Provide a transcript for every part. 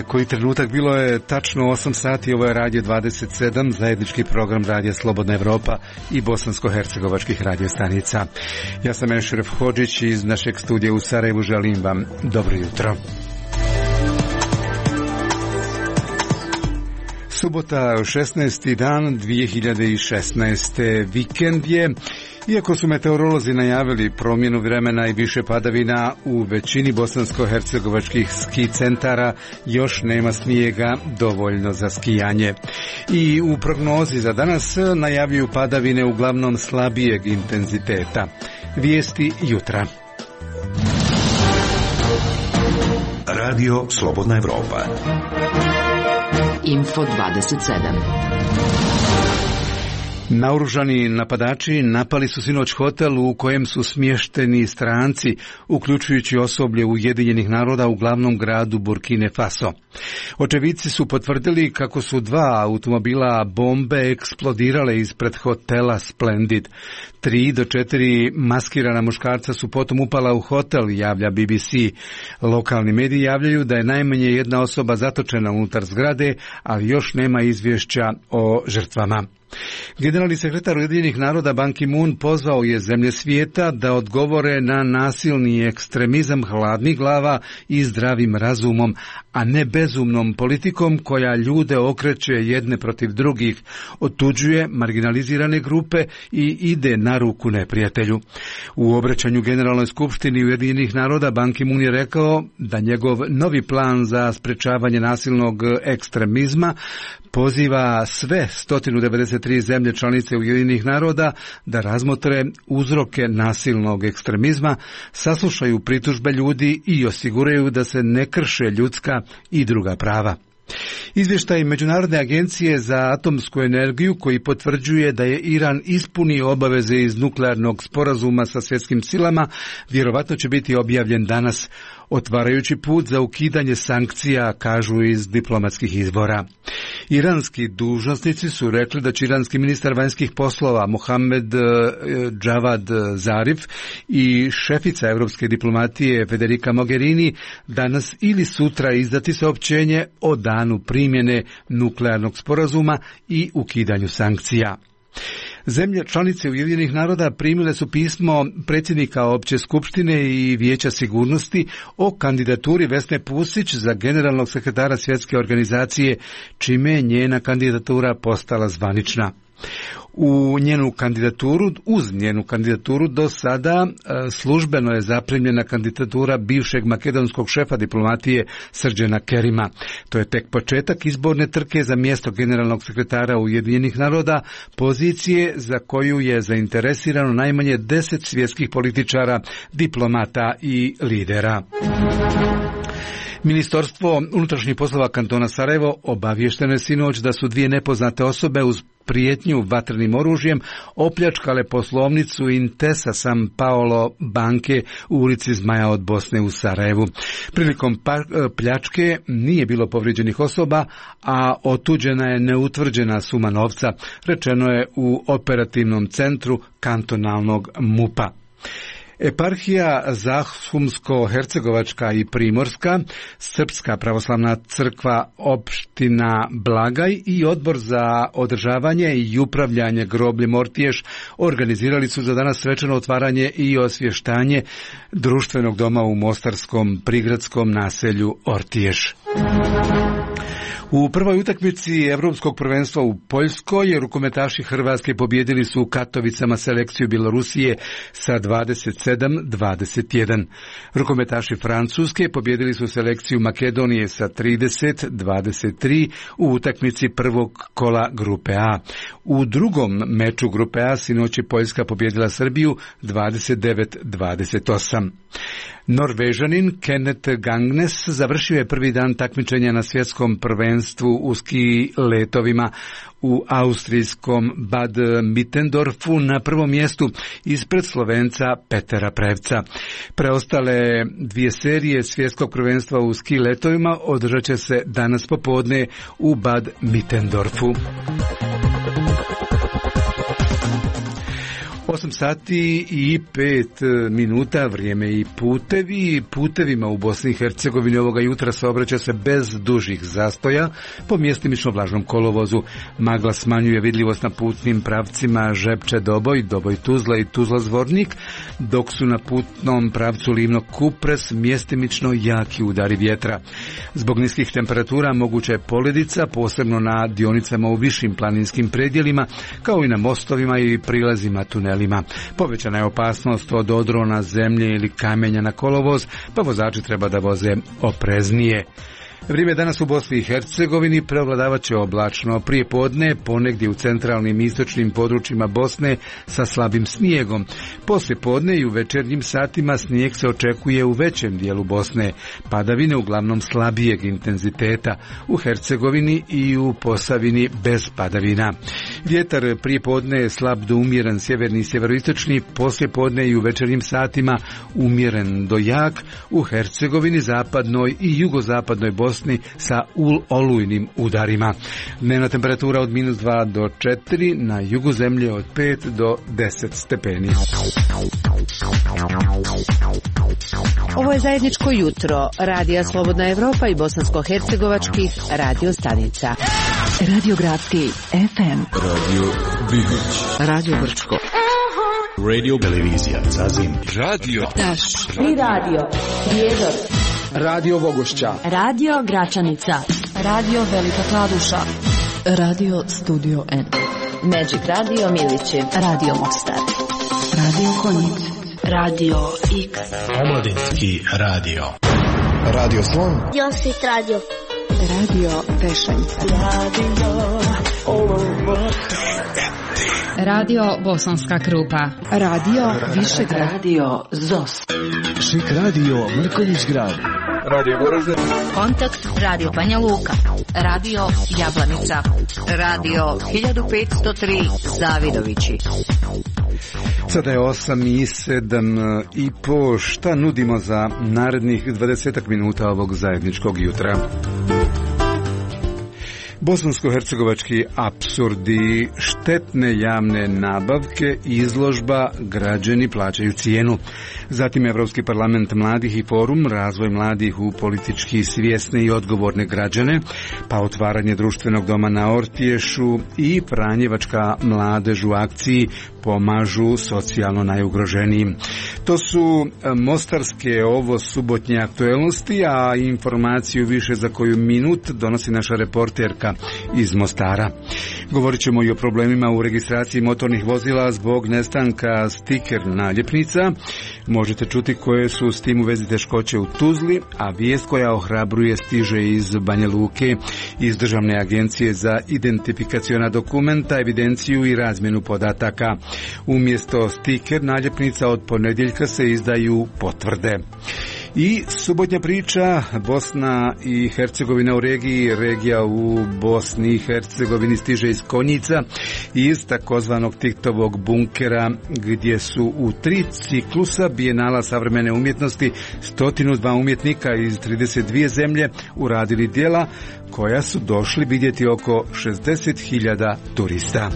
Koji trenutak, bilo je tačno 8 sati, ovo je Radio 27, zajednički program Radija Slobodna Evropa i bosansko-hercegovačkih radiostanica. Ja sam Ešref Hodžić iz našeg studija u Sarajevu, želim vam dobro jutro. Subota, 16. dan 2016. Vikend je. Iako su meteorolozi najavili promjenu vremena i više padavina u većini bosansko-hercegovačkih ski centara, još nema snijega dovoljno za skijanje. I u prognozi za danas najavljuju padavine uglavnom slabijeg intenziteta. Vijesti jutra. Radio Slobodna Evropa. Info 27. Naoružani napadači napali su sinoć hotel u kojem su smješteni stranci, uključujući osoblje Ujedinjenih naroda u glavnom gradu Burkine Faso. Očevidci su potvrdili kako su 2 automobila bombe eksplodirale ispred hotela Splendid. 3 do 4 maskirana muškarca su potom upala u hotel, javlja BBC. Lokalni mediji javljaju da je najmanje jedna osoba zatočena unutar zgrade, ali još nema izvješća o žrtvama. Generalni sekretar Ujedinjenih naroda Ban Ki-moon pozvao je zemlje svijeta da odgovore na nasilni ekstremizam hladnih glava i zdravim razumom, a ne bezumnom politikom koja ljude okreće jedne protiv drugih, otuđuje marginalizirane grupe i ide na ruku neprijatelju. U obraćanju Generalnoj skupštini Ujedinjenih naroda Ban Ki-moon je rekao da njegov novi plan za sprečavanje nasilnog ekstremizma poziva sve 193 zemlje članice Ujedinjenih naroda da razmotre uzroke nasilnog ekstremizma, saslušaju pritužbe ljudi i osiguraju da se ne krše ljudska i druga prava. Izvještaj Međunarodne agencije za atomsku energiju, koji potvrđuje da je Iran ispunio obaveze iz nuklearnog sporazuma sa svjetskim silama, vjerovatno će biti objavljen danas, otvarajući put za ukidanje sankcija, kažu iz diplomatskih izvora. Iranski dužnosnici su rekli da će iranski ministar vanjskih poslova Mohamed Javad Zarif i šefica europske diplomatije Federica Mogherini danas ili sutra izdati saopćenje o danu primjene nuklearnog sporazuma i ukidanju sankcija. Zemlje članice Ujedinjenih naroda primile su pismo predsjednika Opće skupštine i Vijeća sigurnosti o kandidaturi Vesne Pusić za generalnog sekretara Svjetske organizacije, čime je njena kandidatura postala zvanična. Uz njenu kandidaturu do sada službeno je zaprimljena kandidatura bivšeg makedonskog šefa diplomatije Srdjana Kerima. To je tek početak izborne trke za mjesto generalnog sekretara Ujedinjenih naroda, pozicije za koju je zainteresirano najmanje 10 svjetskih političara, diplomata i lidera. Ministarstvo unutrašnjih poslova kantona Sarajevo obavješteno je sinoć da su 2 nepoznate osobe uz prijetnju vatrenim oružjem opljačkale poslovnicu Intesa San Paolo banke u ulici Zmaja od Bosne u Sarajevu. Prilikom pljačke nije bilo povrijeđenih osoba, a otuđena je neutvrđena suma novca, rečeno je u operativnom centru kantonalnog MUP-a. Eparhija Zahumsko-hercegovačka i Primorska, Srpska pravoslavna crkva opština Blagaj i Odbor za održavanje i upravljanje grobljem Ortiješ organizirali su za danas svečano otvaranje i osvještanje društvenog doma u mostarskom prigradskom naselju Ortiješ. U prvoj utakmici Evropskog prvenstva u Poljskoj rukometaši Hrvatske pobjedili su u Katovicama selekciju Bjelorusije sa 27-21. Rukometaši Francuske pobjedili su selekciju Makedonije sa 30-23 u utakmici prvog kola grupe A. U drugom meču grupe A sinoć je Poljska pobjedila Srbiju 29-28. Norvežanin Kenneth Gangnes završio je prvi dan takmičenja na svjetskom prvenstvu u ski letovima u austrijskom Bad Mittendorfu na prvom mjestu ispred Slovenca Petera Prevca. Preostale 2 serije svjetskog prvenstva u ski letovima održat će se danas popodne u Bad Mittendorfu. 8 sati i 5 minuta, vrijeme i putevi. Putevima u Bosni i Hercegovini ovoga jutra saobraća se bez dužih zastoja po mjestimično vlažnom kolovozu. Magla smanjuje vidljivost na putnim pravcima Žepče-Doboj, Doboj-Tuzla i Tuzla-Zvornik, dok su na putnom pravcu Livno-Kupres mjestimično jaki udari vjetra. Zbog niskih temperatura moguća je poledica, posebno na dionicama u višim planinskim predjelima, kao i na mostovima i prilazima tunelima. Povećana je opasnost od odrona zemlje ili kamenja na kolovoz, pa vozači treba da voze opreznije. Vrijeme danas u Bosni i Hercegovini prevladavat će oblačno. Prije podne ponegdje u centralnim i istočnim područjima Bosne sa slabim snijegom. Poslije podne i u večernjim satima snijeg se očekuje u većem dijelu Bosne. Padavine uglavnom slabijeg intenziteta. U Hercegovini i u Posavini bez padavina. Vjetar prije podne je slab do umjeren sjeverni i sjeveroistočni, poslije podne i u večernjim satima umjeren do jak. U Hercegovini, zapadnoj i jugozapadnoj Bosni sa olujnim udarima. Dnevna temperatura od -2 do 4, na jugu zemlje od 5 do 10 stepeni. Ovo je zajedničko jutro Radija Slobodna Evropa i bosansko-hercegovačkih radio stanica. Radio Gradski FM, Radio Bihoć, Radio Brčko, Radio Televizija Zazim, Radio Daš i Radio Prijedor, Radio Vogošća, Radio Gračanica, Radio Velika Kladuša, Radio Studio N, Magic Radio Milići, Radio Mostar, Radio Konjic, Radio X, Omladinski radio, Radio Slon, Josit Radio, Radio Pešanica, Radio Bosanska Krupa, Radio Višegrad, Radio ZOS, Šik Radio Mrkonjić Grad, Radio Goražde, Kontakt Radio Banja Luka, Radio Jablanica, Radio 1503 Zavidovići. Sada je 8 i 7 i po. Šta nudimo za narednih 20 minuta ovog zajedničkog jutra? Bosansko-hercegovački apsurdi, štetne javne nabavke, izložba, građani plaćaju cijenu. Zatim Evropski parlament mladih i forum, razvoj mladih u politički svjesne i odgovorne građane, pa otvaranje društvenog doma na Ortješu i Franjevačka mladež u akciji pomažu socijalno najugroženijim. To su mostarske ovo subotnje aktuelnosti, a informaciju više za koju minut donosi naša reporterka iz Mostara. Govorit ćemo i o problemima u registraciji motornih vozila zbog nestanka stiker naljepnica. Možete čuti koje su s tim u vezi teškoće u Tuzli, a vijest koja ohrabruje stiže iz Banja Luke, iz Državne agencije za identifikaciona dokumenta, evidenciju i razmjenu podataka. Umjesto stiker naljepnica od ponedjeljka se izdaju potvrde. I subotnja priča, Bosna i Hercegovina u regiji, regija u Bosni i Hercegovini stiže iz Konjica, iz takozvanog Tihtovog bunkera, gdje su u 3 ciklusa Bijenala savremene umjetnosti 102 umjetnika iz 32 zemlje uradili djela koja su došli vidjeti oko 60.000 turista.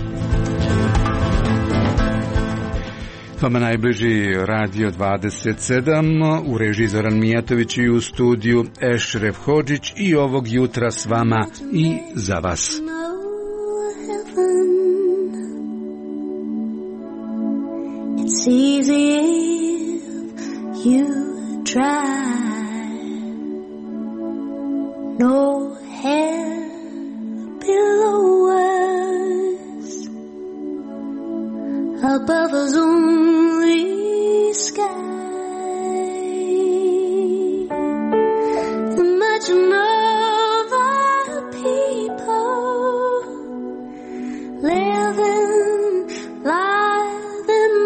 Vama najbliži Radio 27, u režiji Zoran Mijatović i u studiju Ešref Hodžić, i ovog jutra s vama i za vas. It's easy if you try. No hair below us, above us only sky. Imagine of our people living life in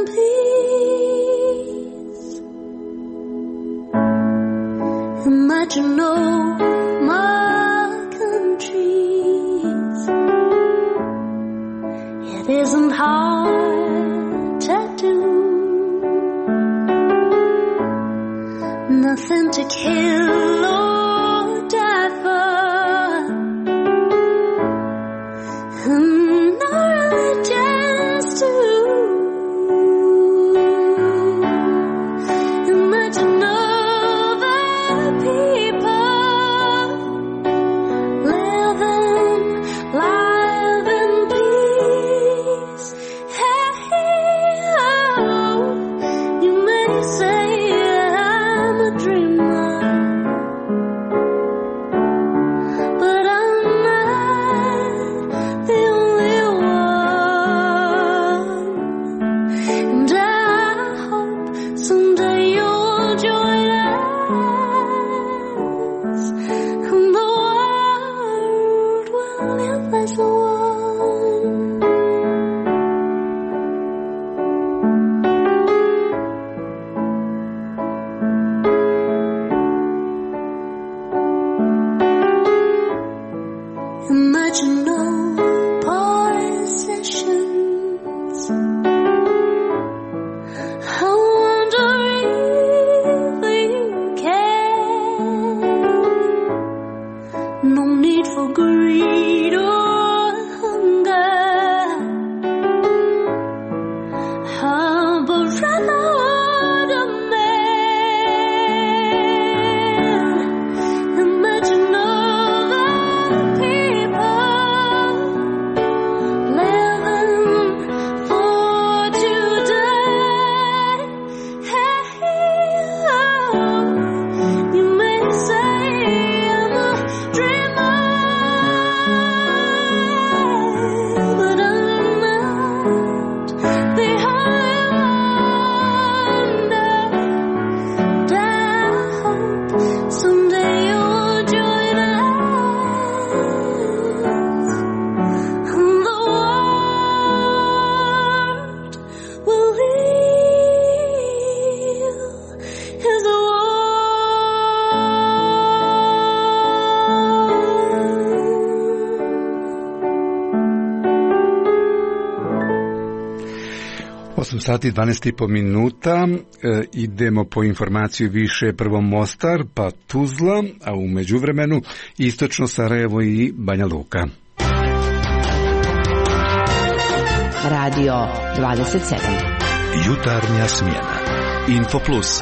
peace. Imagine no more countries. It isn't hard to do. Nothing to kill or die for, and no religions too. 8 sati 12,5 minuta, idemo po informaciju više, prvo Mostar, pa Tuzla, a u međuvremenu istočno Sarajevo i Banja Luka. Radio 27. Jutarnja smjena. Infoplus.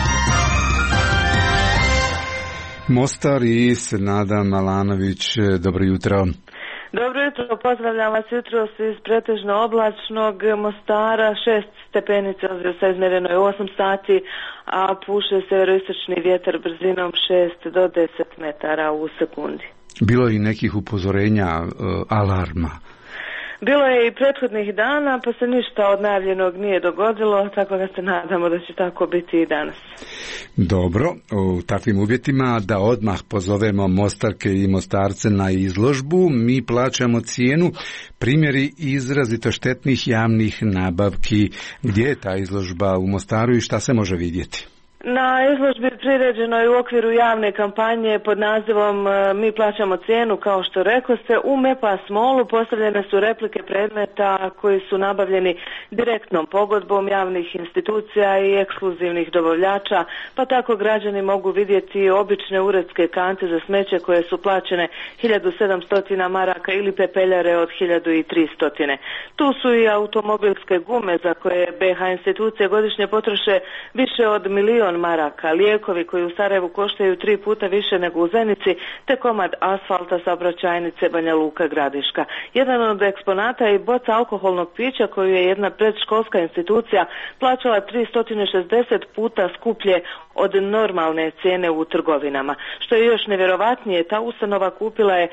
Mostar i Senada Malanović, dobro jutro. Dobro jutro, pozdravljam vas jutros iz pretežno oblačnog Mostara, 6 stepeni Celzijusa izmjereno je 8 sati, a puše severoistočni vjetar brzinom 6 do 10 metara u sekundi. Bilo je i nekih upozorenja, alarma? Bilo je i prethodnih dana, pa se ništa od najavljenog nije dogodilo, tako da se nadamo da će tako biti i danas. Dobro, u takvim uvjetima da odmah pozovemo Mostarke i Mostarce na izložbu, mi plaćamo cijenu, primjeri izrazito štetnih javnih nabavki. Gdje je ta izložba u Mostaru i šta se može vidjeti? Na izložbi priređeno je u okviru javne kampanje pod nazivom Mi plaćamo cijenu, kao što rekoste. U MEPAS Mallu postavljene su replike predmeta koji su nabavljeni direktnom pogodbom javnih institucija i ekskluzivnih dobavljača, pa tako građani mogu vidjeti obične uredske kante za smeće koje su plaćene 1700 maraka ili pepeljare od 1300. Tu su i automobilske gume za koje BH institucije godišnje potroše više od 1.000.000 maraka, lijekovi koji u Sarajevu koštaju 3 puta više nego u Zenici, te komad asfalta saobraćajnice Banja Luka Gradiška. Jedan od eksponata je boca alkoholnog pića koju je jedna predškolska institucija plaćala 360 puta skuplje od normalne cijene u trgovinama. Što je još nevjerovatnije, ta ustanova kupila je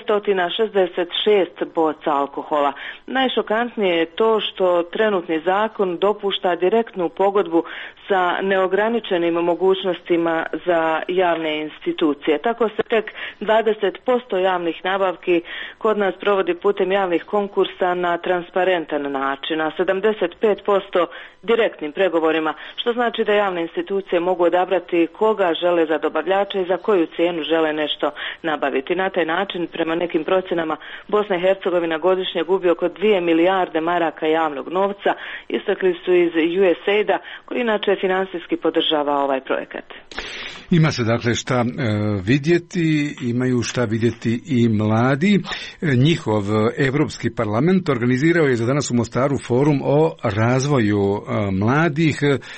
666 boca alkohola. Najšokantnije je to što trenutni zakon dopušta direktnu pogodbu sa neograničenim mogućnostima za javne institucije. Tako se tek 20% javnih nabavki kod nas provodi putem javnih konkursa na transparentan način, a 75% direktnim pregovorima, što znači da javne institucije mogu odabrati koga žele za dobavljača i za koju cijenu žele nešto nabaviti. Na taj način, prema nekim procjenama, Bosna i Hercegovina godišnje gubi oko 2 milijarde maraka javnog novca, istakli su iz USAID-a, koji inače financijski podržava ovaj projekat. Ima se dakle šta vidjeti, imaju šta vidjeti i mladi. Njihov Europski parlament organizirao je za danas u Mostaru forum o razvoju mladih,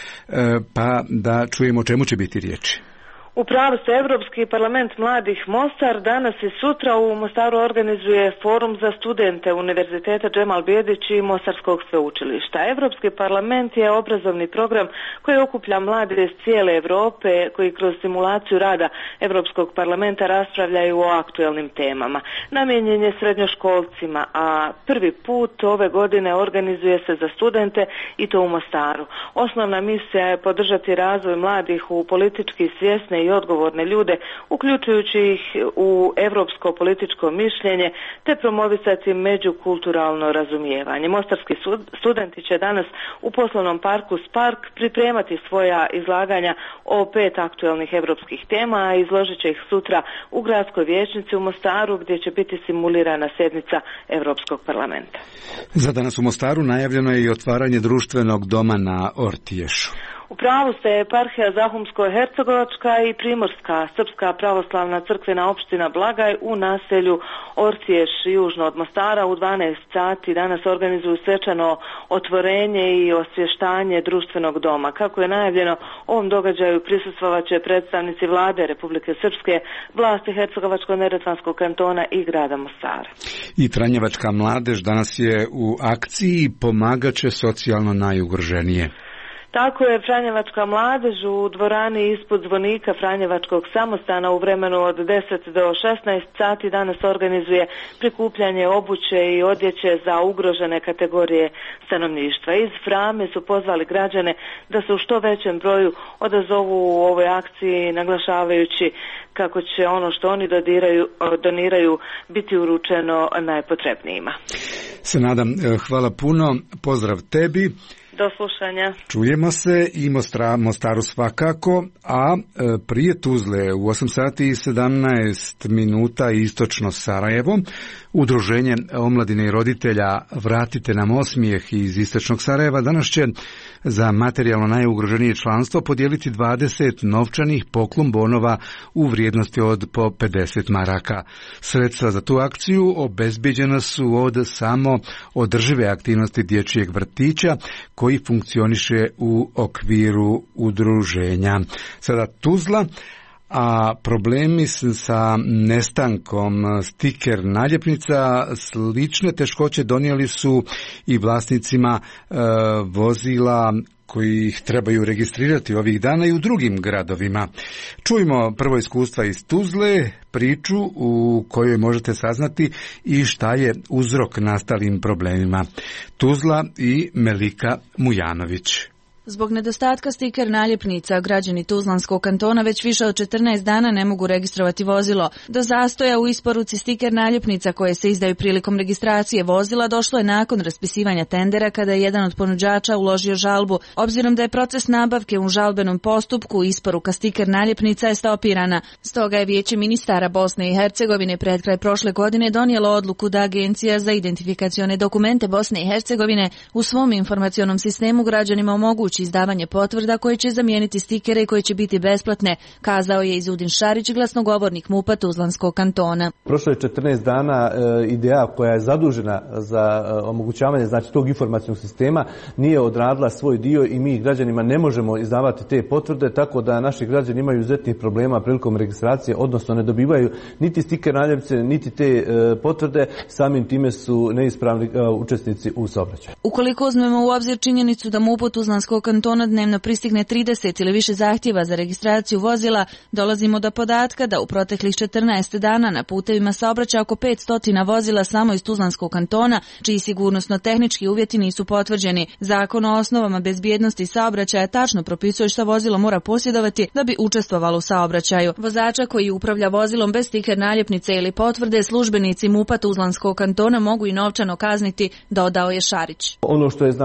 pa da čujemo o čemu će biti riječi. U pravu se, Europski parlament mladih Mostar danas i sutra u Mostaru organizuje forum za studente Univerziteta Džemal Bijedić i Mostarskog sveučilišta. Europski parlament je obrazovni program koji okuplja mlade iz cijele Europe koji kroz simulaciju rada Europskog parlamenta raspravljaju o aktuelnim temama. Namijenjen je srednjoškolcima, a prvi put ove godine organizuje se za studente i to u Mostaru. Osnovna misija je podržati razvoj mladih u politički svjesne i odgovorne ljude, uključujući ih u europsko političko mišljenje, te promovisati međukulturalno razumijevanje. Mostarski studenti će danas u poslovnom parku Spark pripremati svoja izlaganja o 5 aktuelnih europskih tema, a izložit će ih sutra u gradskoj vijećnici u Mostaru, gdje će biti simulirana sjednica Europskog parlamenta. Za danas u Mostaru najavljeno je i otvaranje društvenog doma na Ortiješu. U pravu se, eparhija Zahumsko-Hercegovačka i Primorska Srpska pravoslavna crkvena opština Blagaj u naselju Ortiješ južno od Mostara u 12 sati danas organizuju svečano otvorenje i osvještanje društvenog doma. Kako je najavljeno, ovom događaju prisustvovat će predstavnici vlade Republike Srpske, vlasti Hercegovačko-Neretvanskog kantona i grada Mostara. I Franjevačka mladež danas je u akciji i pomagat će socijalno najugroženije. Tako je, Franjevačka mladež u dvorani ispod zvonika Franjevačkog samostana u vremenu od 10 do 16 sati danas organizuje prikupljanje obuće i odjeće za ugrožene kategorije stanovništva. Iz Frame su pozvali građane da se u što većem broju odazovu u ovoj akciji, naglašavajući kako će ono što oni doniraju biti uručeno najpotrebnijima. Se nadam, hvala puno, pozdrav tebi. Do slušanja. Čujemo se i Mostaru svakako, a prije Tuzle u 8 sati i 17 minuta istočno Sarajevo, Udruženje omladine i roditelja Vratite nam osmijeh iz istočnog Sarajeva danas će za materijalno najugroženije članstvo podijeliti 20 novčanih poklon bonova u vrijednosti od po 50 maraka. Sredstva za tu akciju obezbijeđena su od samo održive aktivnosti dječjeg vrtića koji funkcioniše u okviru udruženja. Sada Tuzla, a problemi sa nestankom stiker naljepnica, slične teškoće donijeli su i vlasnicima vozila koji ih trebaju registrirati ovih dana i u drugim gradovima. Čujmo prvo iskustva iz Tuzle, priču u kojoj možete saznati i šta je uzrok nastalim problemima. Tuzla i Melika Mujanović. Zbog nedostatka stiker naljepnica, građani Tuzlanskog kantona već više od 14 dana ne mogu registrovati vozilo. Do zastoja u isporuci stiker naljepnica koje se izdaju prilikom registracije vozila došlo je nakon raspisivanja tendera kada je jedan od ponuđača uložio žalbu. Obzirom da je proces nabavke u žalbenom postupku, isporuka stiker naljepnica je stopirana. Stoga je Vijeće ministara Bosne i Hercegovine pred kraj prošle godine donijelo odluku da Agencija za identifikacione dokumente Bosne i Hercegovine u svom informacionom sistemu građanima omogući izdavanje potvrda koje će zamijeniti stikere i koje će biti besplatne, kazao je Izudin Šarić, glasnogovornik MUP-a Tuzlanskog kantona. Prošlo je 14 dana, ideja koja je zadužena za omogućavanje tog informacionog sistema nije odradila svoj dio i mi građanima ne možemo izdavati te potvrde, tako da naši građani imaju izuzetnih problema prilikom registracije, odnosno ne dobivaju niti stiker naljepnice, niti te potvrde, samim time su neispravni učesnici u saobraćaju. Ukoliko uzmemo u obzir činjenicu da MUP-u Tuzlanskog kantona dnevno pristigne 30 ili više zahtjeva za registraciju vozila, dolazimo do podatka da u proteklih 14 dana na putevima saobraća oko 500 vozila samo iz Tuzlanskog kantona, čiji sigurnosno-tehnički uvjeti nisu potvrđeni. Zakon o osnovama bezbjednosti saobraćaja tačno propisuje što vozilo mora posjedovati da bi učestvovalo u saobraćaju. Vozača koji upravlja vozilom bez stiker naljepnice ili potvrde, službenici MUP-a Tuzlanskog kantona mogu i novčano kazniti, dodao je Šarić. Ono što je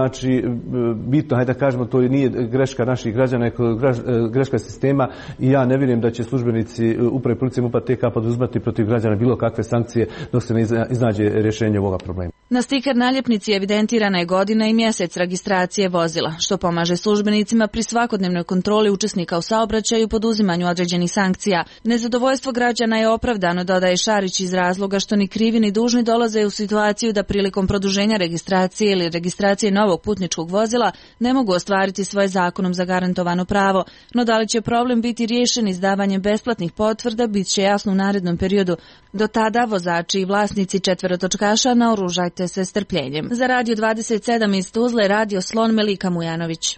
bitno, hajde da kažemo, to nije greška naših građana, nego greška sistema i ja ne vjerujem da će službenici uprave policije MUP-a TK poduzimati protiv građana bilo kakve sankcije dok se ne iznađe rješenje ovoga problema. Na stiker naljepnici evidentirana je godina i mjesec registracije vozila, što pomaže službenicima pri svakodnevnoj kontroli učesnika u saobraćaju i poduzimanju određenih sankcija. Nezadovoljstvo građana je opravdano, dodaje Šarić, iz razloga što ni krivi ni dužni dolaze u situaciju da prilikom produženja registracije ili registracije novog putničkog vozila ne mogu ostvariti svoje zakonom zagarantovano pravo. No da li će problem biti riješen izdavanjem besplatnih potvrda, bit će jasno u narednom periodu. Do tada vozači i vlasnici četverotočkaša naoružajte se strpljenjem. Za Radio 27 iz Tuzle, Radio Slon, Melika Mujanović.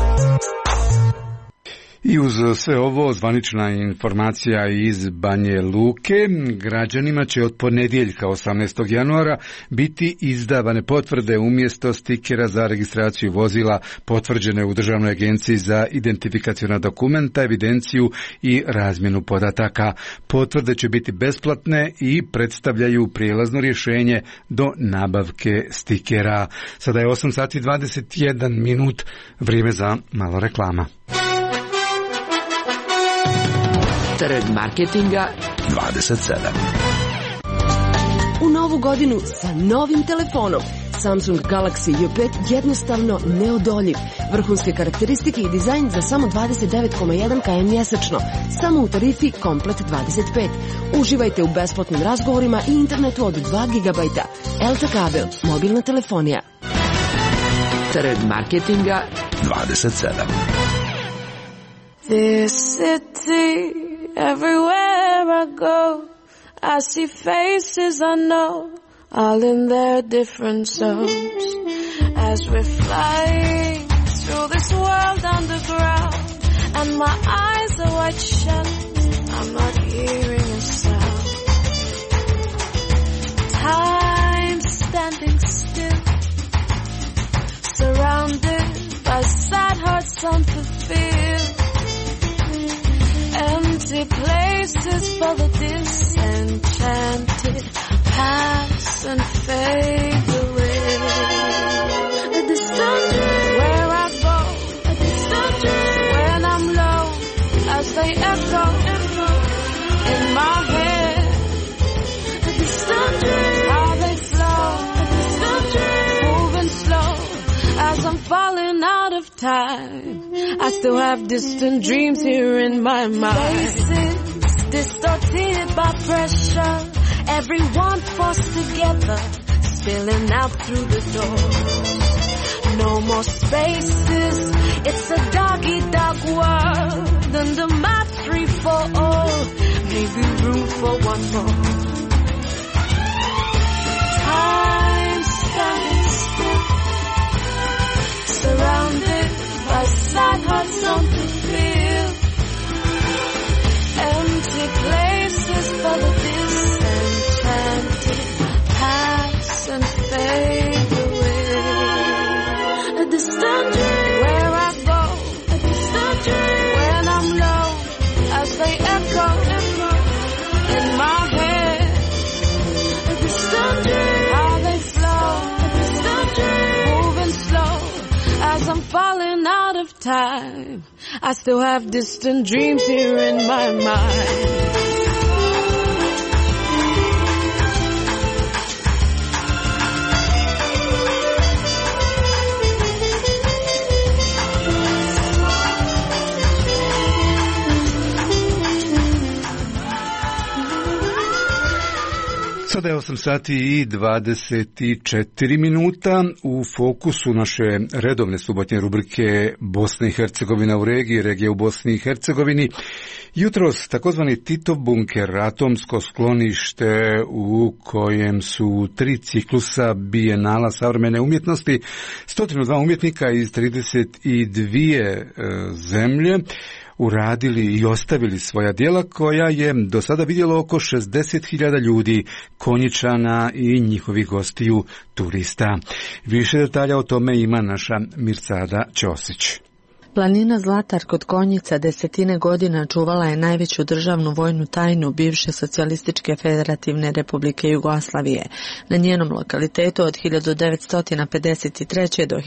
I uz sve ovo, zvanična informacija iz Banje Luke, građanima će od ponedjeljka 18. januara biti izdavane potvrde umjesto stikera za registraciju vozila potvrđene u Državnoj agenciji za identifikaciona dokumenta, evidenciju i razmjenu podataka. Potvrde će biti besplatne i predstavljaju prijelazno rješenje do nabavke stikera. Sada je 8 sati 21 minut, vrijeme za malo reklama. Trg marketinga 27. U novu godinu sa novim telefonom. Samsung Galaxy J5 jednostavno neodoljiv. Vrhunske karakteristike i dizajn za samo 29,1 km mjesečno. Samo u tarifi Komplet 25. Uživajte u besplatnim razgovorima i internetu od 2 GB. Elta kabel, mobilna telefonija. Trg marketinga 27. This city, everywhere I go, I see faces I know, all in their different zones. As we're flying through this world underground, and my eyes are wide shut, I'm not hearing a sound. Time standing still, surrounded by sad hearts unfulfilled. Empty places full of disenchanted pass and fade away. The sun where of time. I still have distant dreams here in my mind. Faces distorted by pressure, everyone forced together, spilling out through the doors. No more spaces, it's a dog-eat-dog world. Under my tree for all, maybe room for one more. Time standing still, surrounded by sad hearts on the field. Empty places for the disenchanted pass and fade away. A distant dream where I go, a distant dream when I'm low, as they echo in my head. A distant dream, how they flow, a distant dream moving slow as I'm falling out of time. I still have distant dreams here in my mind. Sada je 8 sati i 24 minuta. U fokusu naše redovne subotnje rubrike Bosna i Hercegovina u regiji, regija u Bosni i Hercegovini. Jutros takozvani Titov bunker, atomsko sklonište u kojem su 3 ciklusa bijenala savremene umjetnosti, 102 umjetnika iz 32 zemlje uradili i ostavili svoja djela koja je do sada vidjelo oko 60.000 ljudi, Konjičana i njihovih gostiju turista. Više detalja o tome ima naša Mirsada Ćosić. Planina Zlatar kod Konjica desetine godina čuvala je najveću državnu vojnu tajnu bivše Socijalističke federativne republike Jugoslavije. Na njenom lokalitetu od 1953. do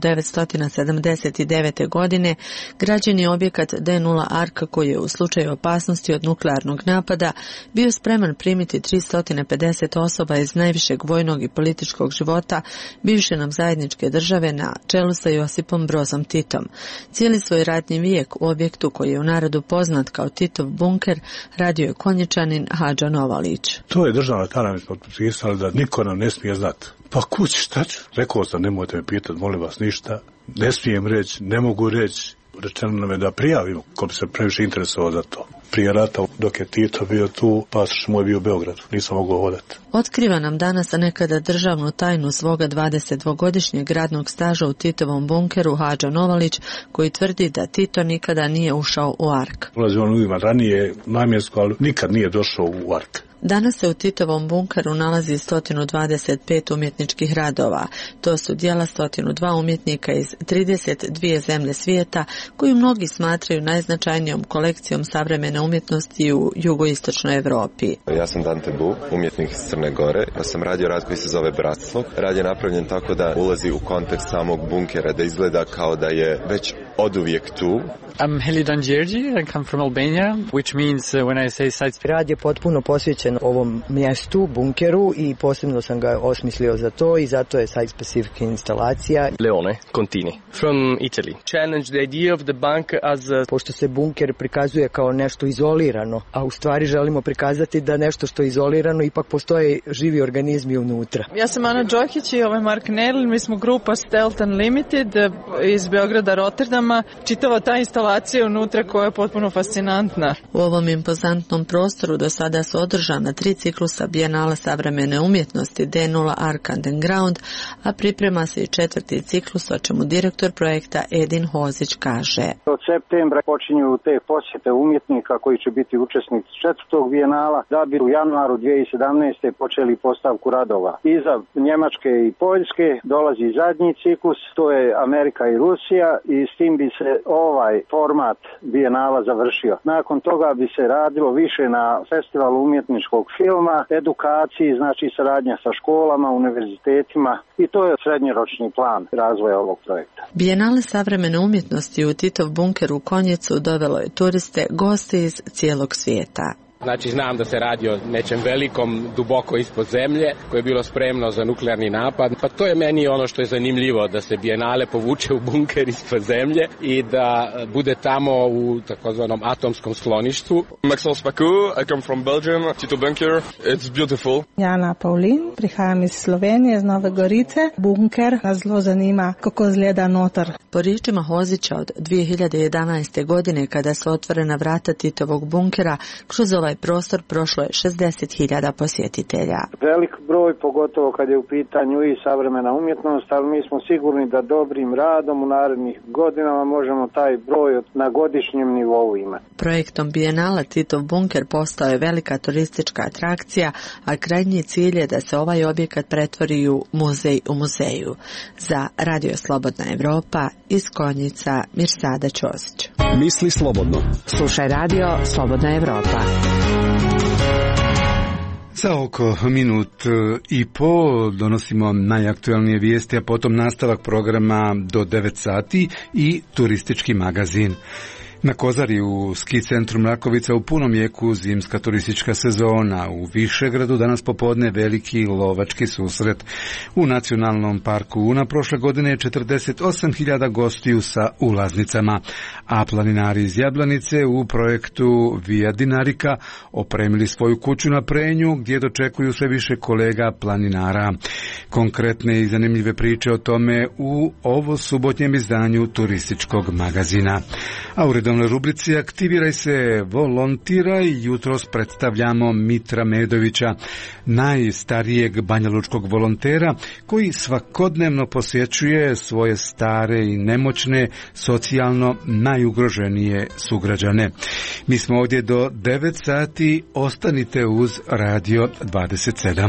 1979. godine građen je objekat D0 Arka koji je u slučaju opasnosti od nuklearnog napada bio spreman primiti 350 osoba iz najvišeg vojnog i političkog života bivše nam zajedničke države na čelu sa Josipom Brozom Titom. Cijeli svoj radni vijek u objektu koji je u narodu poznat kao Titov bunker radio je Konjičanin Hadža Novalić. To je državna tajna, mi smo potpisali da niko nam ne smije znati. Pa kući, šta ću? Rekao sam, nemojte me pitati, molim vas ništa. Ne smijem reći, ne mogu reći. Rečeno nam je da prijavimo, ko bi se previše interesovao za to. Prije rata, dok je Tito bio tu, pasoš moj bio u Beogradu, nisam mogao hodati. Otkriva nam danas nekada državnu tajnu svoga 22-godišnjeg radnog staža u Titovom bunkeru Hadža Novalić, koji tvrdi da Tito nikada nije ušao u Ark. Ulazi on uvijek ranije namjensko, ali nikad nije došao u Ark. Danas se u Titovom bunkeru nalazi 125 umjetničkih radova. To su djela 102 umjetnika iz 32 zemlje svijeta, koju mnogi smatraju najznačajnijom kolekcijom savremene umjetnosti u jugoistočnoj Europi. Ja sam Dante Bu, umjetnik iz Crne Gore. Ja sam radio rad koji se zove Bratstvo. Rad je napravljen tako da ulazi u kontekst samog bunkera, da izgleda kao da je već oduvijek tu. I'm Helidan Đerđi, I come from Albania, which means when I say site... Rad je potpuno posvećen ovom mjestu, bunkeru, i posebno sam ga osmislio za to i zato je site-specific instalacija. Leone Contini, from Italy. Challenge the idea of the bunker as a... Pošto se bunker prikazuje kao nešto izolirano, a u stvari želimo prikazati da nešto što je izolirano ipak postoje živi organizmi unutra. Ja sam Ana Đokić i ovo je Mark Nerl, mi smo grupa Stealth Unlimited iz Beograda, Rotterdama. Čitava ta instalacija unutra koja je potpuno fascinantna. U ovom impozantnom prostoru do sada su održana 3 ciklusa bijenala savremene umjetnosti D0 Ark Underground, a priprema se i 4. ciklus, o čemu direktor projekta Edin Hozić kaže. Od septembra počinju te posjete umjetnika koji će biti učesnici 4. bijenala, da bi u januaru 2017. počeli postavku radova. Iza Njemačke i Poljske dolazi zadnji ciklus, to je Amerika i Rusija, i s tim bi se ovaj format bijenala završio. Nakon toga bi se radilo više na festivalu umjetničkog filma, edukaciji, znači saradnja sa školama, univerzitetima, i to je srednjoročni plan razvoja ovog projekta. Bijenale savremene umjetnosti u Titov bunker u Konjicu dovelo je turiste, goste iz cijelog svijeta. Znači znam da se radi o nečem velikom, duboko ispod zemlje, koje je bilo spremno za nuklearni napad. Pa to je meni ono što je zanimljivo, da se Bijenale povuče u bunker ispod zemlje i da bude tamo u takozvanom atomskom skloništu. Maxence Paco, I come from Belgium, Tito Bunker, it's beautiful. Jana Paulin, prihajam iz Slovenije, iz Nove Gorice. Bunker nas zelo zanima kako izgleda notar. Po riječima Hozića, od 2011. godine kada su otvorena vrata Titovog bunkera, kroz ovaj prostor prošlo je 60.000 posjetitelja. Velik broj, pogotovo kad je u pitanju i savremena umjetnost, ali mi smo sigurni da dobrim radom u narednih godinama možemo taj broj na godišnjem nivou imati. Projektom Bijenala Titov bunker postao je velika turistička atrakcija, a krajnji cilj je da se ovaj objekat pretvori u muzej u muzeju. Za Radio Slobodna Evropa iz Konjica, Mirsada Ćosić. Misli slobodno. Slušaj Radio Slobodna Evropa. Za oko minut i po donosimo najaktualnije vijesti, a potom nastavak programa do 9 sati i turistički magazin. Na Kozari u ski centru Mrakovica u punom jeku zimska turistička sezona. U Višegradu danas popodne veliki lovački susret. U Nacionalnom parku Una prošle godine je 48.000 gostiju sa ulaznicama, a planinari iz Jablanice u projektu Via Dinarika opremili svoju kuću na Prenju gdje dočekuju sve više kolega planinara. Konkretne i zanimljive priče o tome u ovo subotnjem izdanju turističkog magazina. A u redovnoj rubrici Aktiviraj se, volontiraj jutros predstavljamo Mitra Medovića, najstarijeg banjalučkog volontera koji svakodnevno posjećuje svoje stare i nemoćne, socijalno najugroženije sugrađane. Mi smo ovdje do 9 sati, ostanite uz Radio 27.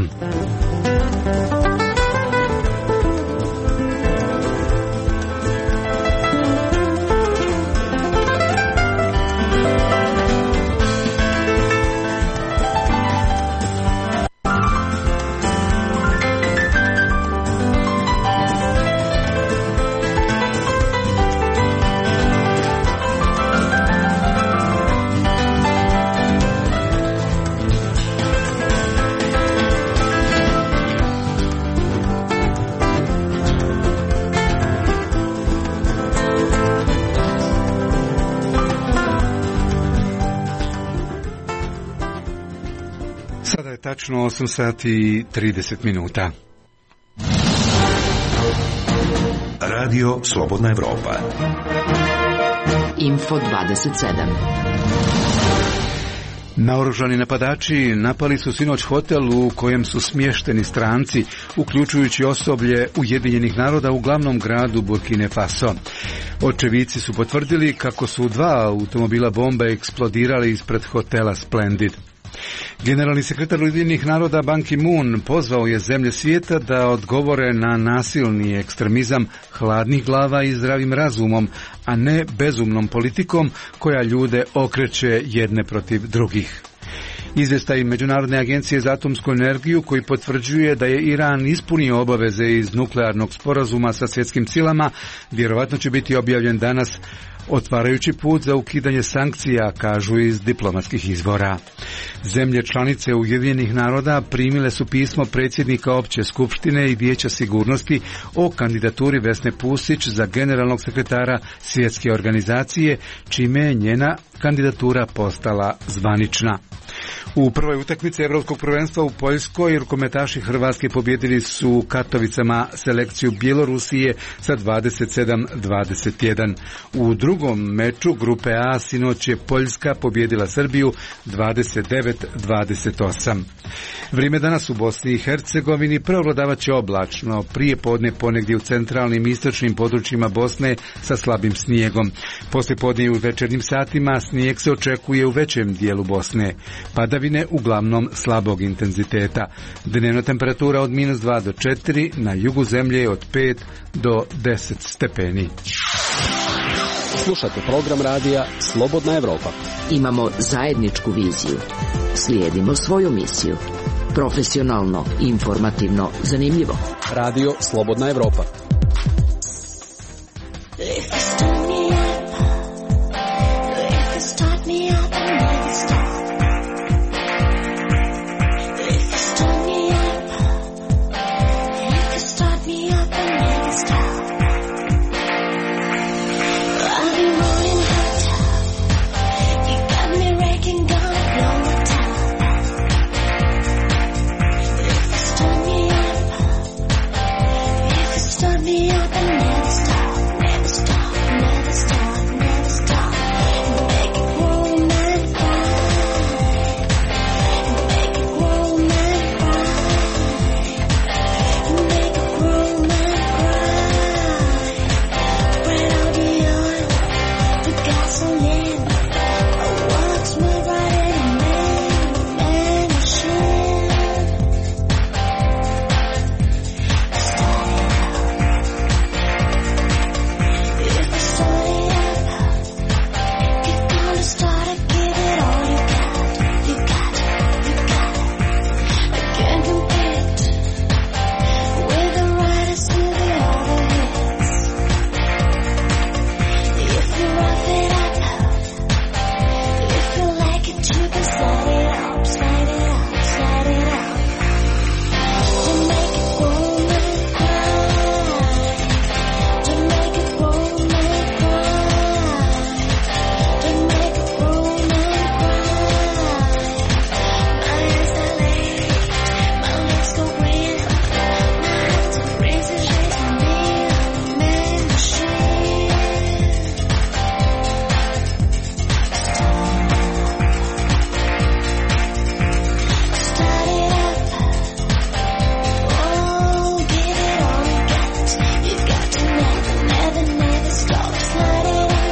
Tačno 8 sati i 30 minuta. Radio Slobodna Evropa. Info 27. Naoružani napadači napali su sinoć hotel u kojem su smješteni stranci, uključujući osoblje Ujedinjenih naroda u glavnom gradu Burkine Faso. Očevici su potvrdili kako su 2 automobila bombe eksplodirali ispred hotela Splendid. Generalni sekretar Ujedinjenih naroda Ban Ki-moon pozvao je zemlje svijeta da odgovore na nasilni ekstremizam hladnih glava i zdravim razumom, a ne bezumnom politikom koja ljude okreće jedne protiv drugih. Izvještaj Međunarodne agencije za atomsku energiju koji potvrđuje da je Iran ispunio obaveze iz nuklearnog sporazuma sa svjetskim silama vjerovatno će biti objavljen danas, otvarajući put za ukidanje sankcija, kažu iz diplomatskih izvora. Zemlje članice Ujedinjenih naroda primile su pismo predsjednika Opće skupštine i Vijeća sigurnosti o kandidaturi Vesne Pusić za generalnog sekretara Svjetske organizacije, čime je njena kandidatura postala zvanična. U prvoj utakmici Evropskog prvenstva u Poljskoj rukometaši Hrvatske pobjedili su u Katovicama selekciju Bjelorusije sa 27-21. U drugom meču grupe A sinoć je Poljska pobjedila Srbiju 29-28. Vrijeme danas u Bosni i Hercegovini preovladavat će oblačno, prije podne ponegdje u centralnim i istočnim područjima Bosne sa slabim snijegom. Poslije podne i u večernjim satima snijeg se očekuje u većem dijelu Bosne. Padavine uglavnom slabog intenziteta. Dnevna temperatura od -2 do 4, na jugu zemlje od 5 do 10 stepeni. Slušate program radija Slobodna Evropa. Imamo zajedničku viziju. Slijedimo svoju misiju. Profesionalno, informativno, zanimljivo. Radio Slobodna Evropa. me up and never stop. I'll be rolling hot top. You got me wrecking, gonna blow my top. If you start me up and never stop, never stop, never stop, never stop. Make it grow, man, cry. Make it grow, man, cry. Make it grow, man, cry. Spread out the oil, the gasoline. Watch me ride in a man machine. If you start it up, you're gonna start to give it all you got. You got it, you got it. I can't compete with the riders to the other hits. If you rough it up, if you like it, you can slide it out, slide it out, slide it out. To make it grow, man, cry. To make it grow, man, cry. To make it grow, man, cry. My eyes are late, my lips go red. Now I have to raise the shades on me, I'm a man machine. Start it up, oh, give it all you got. You got to never, never, never stop. Start it up.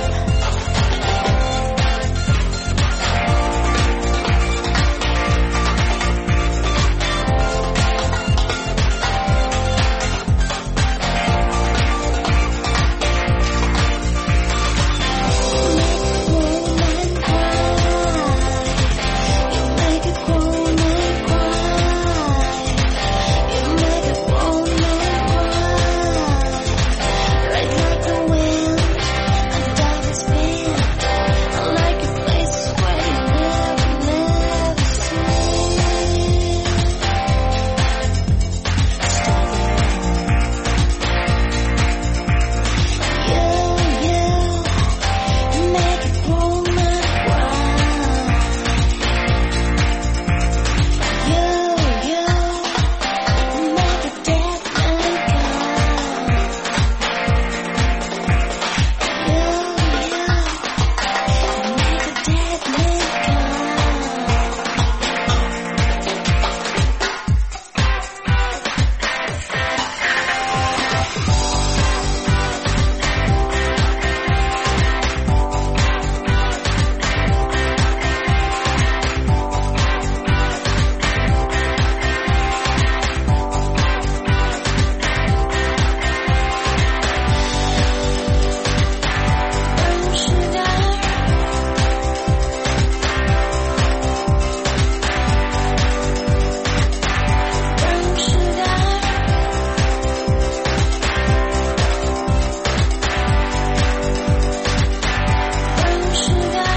Make it grow, man, cry. You make it grow, man, cry. Right like the wind, a diamond spin. I like your places where you never, never see. You make it grow, man, cry. You make a dead man cry. You make a dead man brown sugar. Brown sugar. Brown sugar.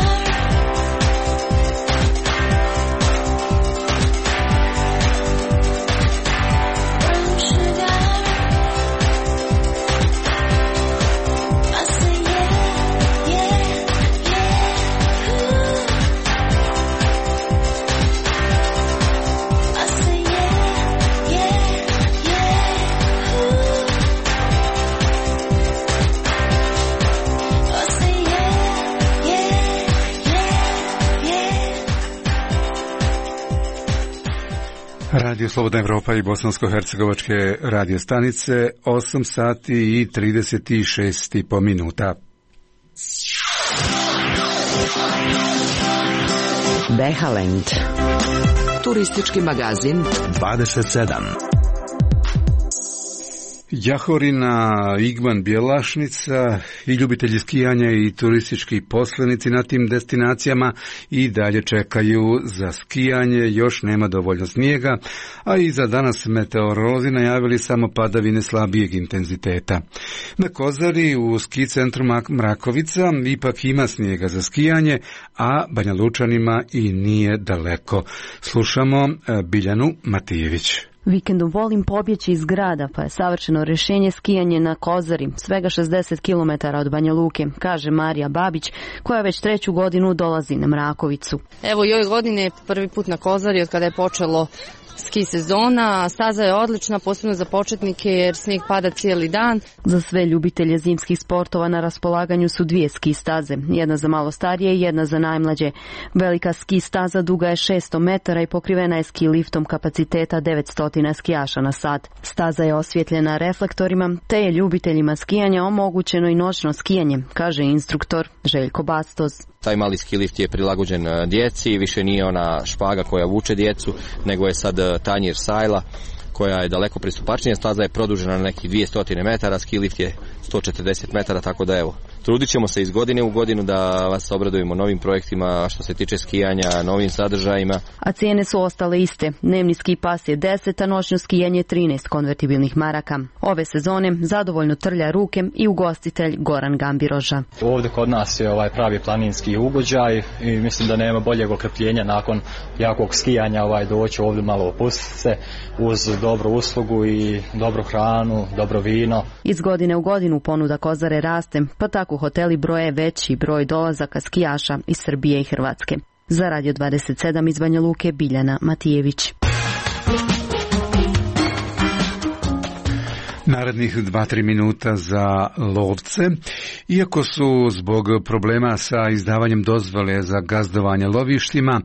Brown sugar. I say yeah, yeah, yeah. Ooh. I say yeah, yeah, yeah. Ooh. I say yeah, yeah, yeah, yeah. Radio Slobodna Evropa i bosansko-hercegovačke radio stanice, 8 sati i 36 po minuta. Behalend. Turistički magazin 27. Jahorina, Igman, Bjelašnica i ljubitelji skijanja i turistički poslenici na tim destinacijama i dalje čekaju za skijanje, još nema dovoljno snijega, a i za danas meteorolozi najavili samo padavine slabijeg intenziteta. Na Kozari u ski centru Mrakovica ipak ima snijega za skijanje, a Banja Lučanima i nije daleko. Slušamo Biljanu Matijević. Vikendom volim pobjeći iz grada, pa je savršeno rješenje skijanje na Kozari, svega 60 km od Banja Luke, kaže Marija Babić, koja već 3. godinu dolazi na Mrakovicu. Evo i ove godine prvi put na Kozari od kada je počelo ski sezona. Staza je odlična, posebno za početnike jer snijeg pada cijeli dan. Za sve ljubitelje zimskih sportova na raspolaganju su 2 ski staze, jedna za malo starije i jedna za najmlađe. Velika ski staza duga je 600 metara i pokrivena je ski liftom kapaciteta 900 skijaša na sat. Staza je osvjetljena reflektorima, te je ljubiteljima skijanja omogućeno i noćno skijanje, kaže instruktor Željko Bastos. Taj mali ski lift je prilagođen djeci, više nije ona špaga koja vuče djecu, nego je sad tanjir sajla koja je daleko pristupačnija. Staza je produžena na nekih 200 metara, ski lift je 140 metara, tako da evo, trudit ćemo se iz godine u godinu da vas obradujemo novim projektima što se tiče skijanja, novim sadržajima. A cijene su ostale iste. Dnevni ski pas je 10, a noćno skijanje 13 konvertibilnih maraka. Ove sezone zadovoljno trlja ruke i ugostitelj Goran Gambiroža. Ovdje kod nas je pravi planinski ugođaj i mislim da nema boljeg okrpljenja nakon jakog skijanja doći ovdje malo opustiti se uz dobru uslugu i dobru hranu, dobro vino. Iz godine u godinu ponuda Kozare raste, pa tako hoteli broje veći broj dolazaka skijaša iz Srbije i Hrvatske. Za Radio 27 iz Banja Luke, Biljana Matijević. Narednih 2-3 minuta za lovce. Iako su zbog problema sa izdavanjem dozvole za gazdovanje lovištima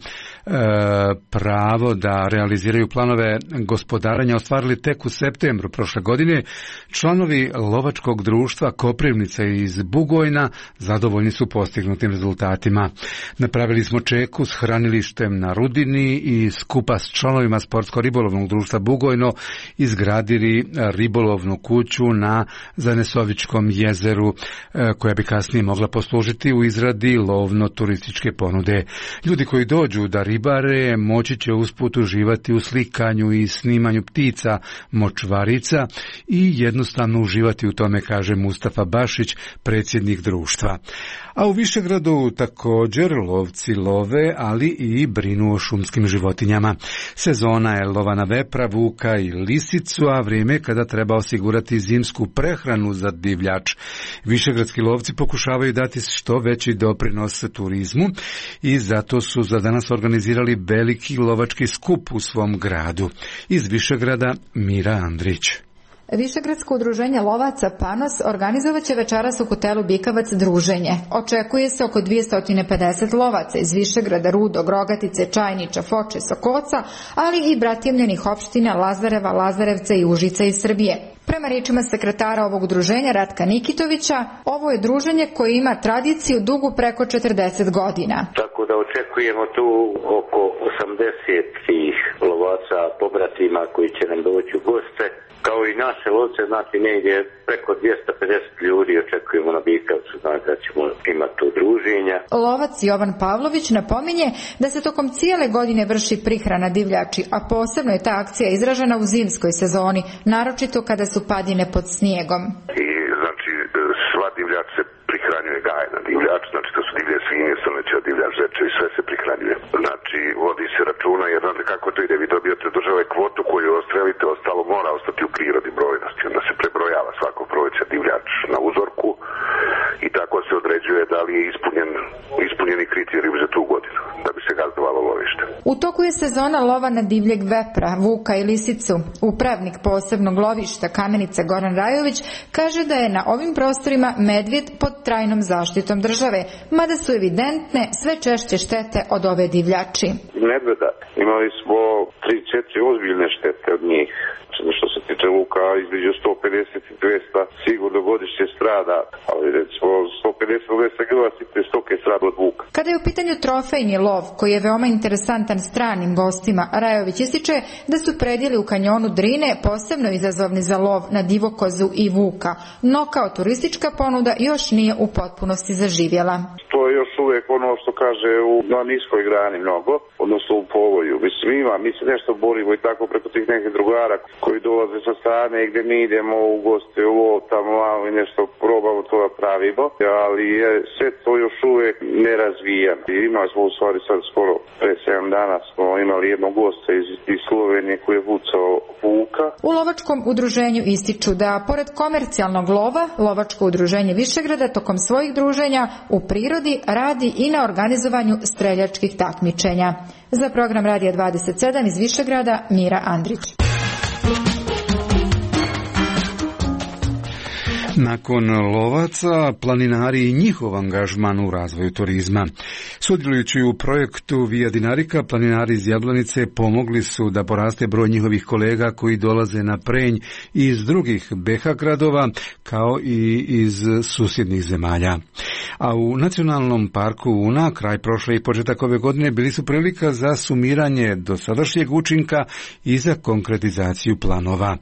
pravo da realiziraju planove gospodarenja ostvarili tek u septembru prošle godine, članovi lovačkog društva Koprivnica iz Bugojna zadovoljni su postignutim rezultatima. Napravili smo čeku s hranilištem na Rudini i skupa s članovima Sportsko-ribolovnog društva Bugojno izgradili ribolovnu kuću na Zanesovičkom jezeru koja bi kasnije mogla poslužiti u izradi lovno-turističke ponude. Ljudi koji dođu da ribare moći će usput uživati u slikanju i snimanju ptica, močvarica i jednostavno uživati u tome, kaže Mustafa Bašić, predsjednik društva. A u Višegradu također lovci love, ali i brinu o šumskim životinjama. Sezona je lova na vepra, vuka i lisicu, a vrijeme kada treba osigurati zimsku prehranu za divljač. Višegradski lovci pokušavaju dati što veći doprinos turizmu i zato su za danas organizirali veliki lovački skup u svom gradu. Iz Višegrada Mira Andrić. Višegradsko udruženje lovaca Panos organizovat će večeras u hotelu Bikavac druženje. Očekuje se oko 250 lovaca iz Višegrada, Rudog, Rogatice, Čajniča, Foče, Sokoca, ali i bratimljenih opština Lazareva, Lazarevca i Užica iz Srbije. Prema riječima sekretara ovog udruženja Ratka Nikitovića, ovo je druženje koje ima tradiciju dugu preko 40 godina. Tako da očekujemo tu oko 80 tih lovaca pobratima koji će nam doći u goste. Kao i naše lovce, znači negdje preko 250 ljudi očekujemo na Bikavcu, znači da ćemo imati to druženja. Lovac Jovan Pavlović napominje da se tokom cijele godine vrši prihrana divljači, a posebno je ta akcija izražena u zimskoj sezoni, naročito kada su padine pod snijegom. I znači sva divljač se prihranjuje, gajna divljač, znači to su divlje svinje, srneća, divljač, zeče i sve se prihranjuje. Znači vodi se računa jer znate kako to ide, vi dobijete od države kvotu koju ostrelite, ostalo mora ostati u prirodi brojnosti, onda se prebrojava svako proleće divljač na uzorku i tako se određuje da li je ispunjeni kriterij za tu godinu da bi se gazdovalo lovište. U toku je sezona lova na divljeg vepra, vuka i lisicu. Upravnik posebnog lovišta Kamenica Goran Rajović kaže da je na ovim prostorima medvjed pod trajnom zaštitom države, mada su evidentne sve češće štete od ove divljači. Medveda, imali smo 3-4 ozbiljne štete od njih. Što se tiče vuka, između 150 i 200 sigurno godišnje strada, ali recimo 150-200 grla sitne stoke strada od vuka. Kada je u pitanju trofejni lov, koji je veoma interesantan stranim gostima, Rajović ističe da su predjeli u kanjonu Drine posebno izazovni za lov na divokozu i vuka, no kao turistička ponuda još nije u potpunosti zaživjela. To je još uvijek ono što kaže na niskoj grani mnogo, odnosno u povoju. Mi se nešto borimo i tako preko tih nekih drugara koji dolaze sa strane gdje mi idemo u goste u lov tamo malo i nešto probamo od toga pravimo, ali je sve to još uvijek nerazvijan. Imali smo u stvari sad skoro pre 7 dana smo imali jednog gosta iz Slovenije koji je vucao vuka. U lovačkom udruženju ističu da pored komercijalnog lova, lovačko udruženje Višegrada tokom svojih druženja u prirodi radi i na organizovanju streljačkih takmičenja. Za program Radija 27 iz Višegrada, Mira Andrić. Nakon lovaca, planinari i njihov angažman u razvoju turizma. Sudjelujući u projektu Via Dinarica, planinari iz Jablanice pomogli su da poraste broj njihovih kolega koji dolaze na Prenj iz drugih BiH gradova, kao i iz susjednih zemalja. A u Nacionalnom parku Una, kraj prošle i početak ove godine, bili su prilika za sumiranje dosadašnjeg učinka i za konkretizaciju planova.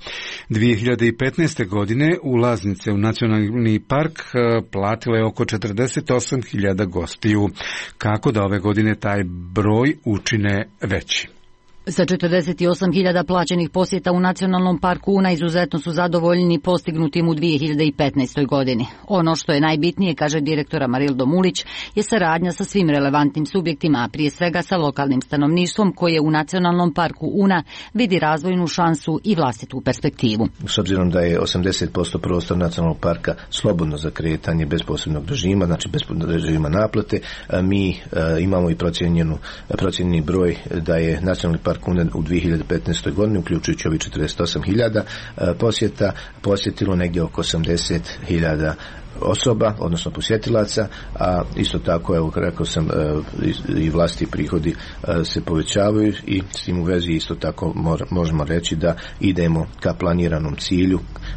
2015. godine ulaznice u Nacionalni park platilo je oko 48.000 gostiju. Kako da ove godine taj broj učine veći? Sa 48.000 plaćenih posjeta u Nacionalnom parku Una izuzetno su zadovoljni postignutim u 2015. godini. Ono što je najbitnije, kaže direktor Amarildo Mulić, je saradnja sa svim relevantnim subjektima, a prije svega sa lokalnim stanovništvom koje u Nacionalnom parku Una vidi razvojnu šansu i vlastitu perspektivu. S obzirom da je 80% prostora Nacionalnog parka slobodno za kretanje bez posebnog režima, znači bez režima naplate, mi imamo i procijenjeni broj da je Nacionalni park Una u 2015. godini, uključujući ovih 48.000 posjeta, posjetilo negdje oko 80.000 osoba, odnosno posjetilaca, a isto tako, evo, rekao sam, i vlastiti prihodi se povećavaju i s tim u vezi isto tako možemo reći da idemo ka planiranom cilju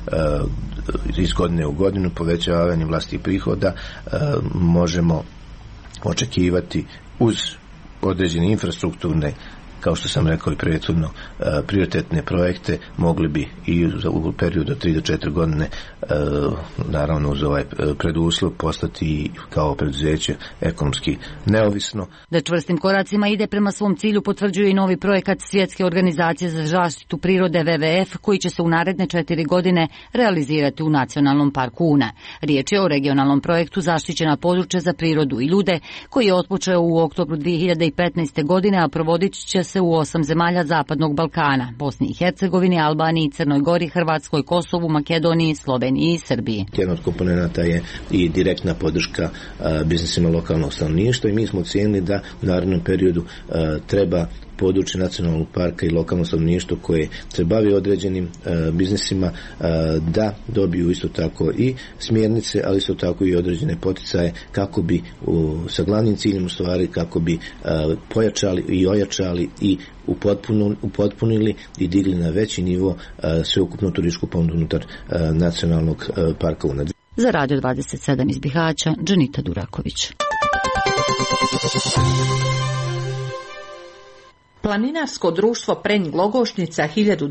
iz godine u godinu povećavanjem vlastitih prihoda. Možemo očekivati uz određene infrastrukturne, kao što sam rekao i prethodno, prioritetne projekte, mogli bi i u periodu od 3 do 4 godine, naravno uz ovaj preduslov, postati kao preduzeće ekonomski neovisno. Da čvrstim koracima ide prema svom cilju potvrđuje i novi projekat Svjetske organizacije za zaštitu prirode WWF, koji će se u naredne 4 godine realizirati u Nacionalnom parku Una. Riječ je o regionalnom projektu Zaštićena područja za prirodu i ljude, koji je otpočeo u oktobru 2015. godine, a provodit će se u 8 zemalja Zapadnog Balkana, Bosni i Hercegovini, Albaniji, Crnoj Gori, Hrvatskoj, Kosovu, Makedoniji, Sloveniji i Srbiji. Jedan od komponenata je i direktna podrška biznisima lokalnog stanovništva i mi smo ocijenili da u narednom periodu treba područje nacionalnog parka i lokalno stanovništvo koje se bavi određenim biznisima da dobiju isto tako i smjernice, ali isto tako i određene poticaje kako bi sa glavnim ciljem u stvari kako bi pojačali i ojačali i upotpunili i digli na veći nivo sveukupnu turističku ponudu unutar Nacionalnog parka Una. Za Radio 27 iz Bihaća, Dženita Duraković. Planinarsko društvo Prenj Glogošnica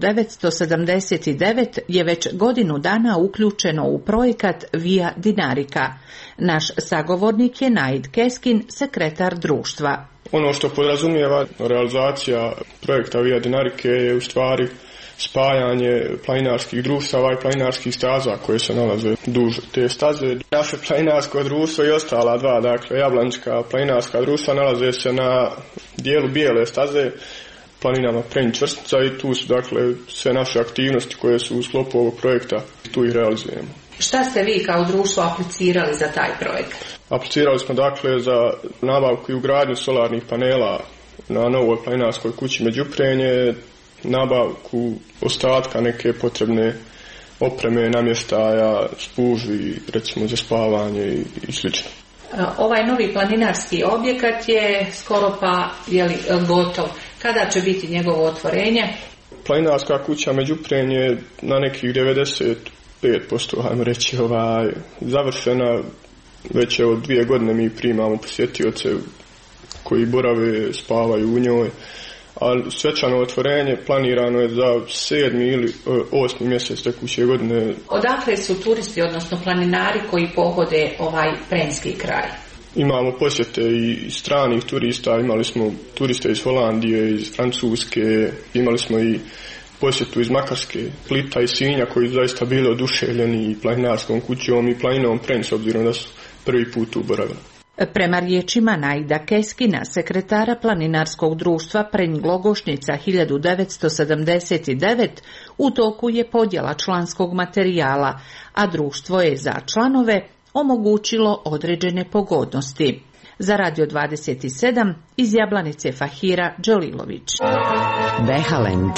1979 je već godinu dana uključeno u projekat Via Dinarica. Naš sagovornik je Naid Keskin, sekretar društva. Ono što podrazumijeva realizacija projekta Via Dinarice je u stvari spajanje planinarskih društava i planinarskih staza koje se nalaze duž te staze. Naše planinarsko društvo i ostala dva, dakle Jablanička planinarska društva, nalaze se na dijelu bijele staze, planinama Prenj Čvrstica, i tu su dakle sve naše aktivnosti koje su u sklopu ovog projekta, tu ih realizujemo. Šta ste vi kao društvo aplicirali za taj projekt? Aplicirali smo dakle za nabavku i ugradnju solarnih panela na novoj planinarskoj kući Međuprenje, nabavku ostatka neke potrebne opreme, namještaja, spužvi, recimo za spavanje i slično. Ovaj novi planinarski objekat je skoro pa gotov. Kada će biti njegovo otvorenje? Planinarska kuća Međuprenje je na nekih 95%, ajmo reći, završena. Već od 2 godine mi primamo posjetioce koji borave, spavaju u njoj. A svečano otvorenje planirano je za 7. ili 8. mjesec tekuće godine. Odakle su turisti, odnosno planinari koji pohode ovaj prenjski kraj? Imamo posjete i stranih turista, imali smo turiste iz Holandije, iz Francuske, imali smo i posjetu iz Makarske, Splita i Sinja koji su zaista bili oduševljeni i planinarskom kućom i planinom Prenj, s obzirom da su prvi put u boravili. Prema riječima Naida Keskina, sekretara planinarskog društva Prenj Glogošnica 1979, u toku je podjela članskog materijala, a društvo je za članove omogućilo određene pogodnosti. Za Radio 27 iz Jablanice Fahira Đolilović. Behalend.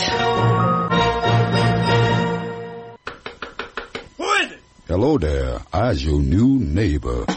Hello there, I'm your new neighbor.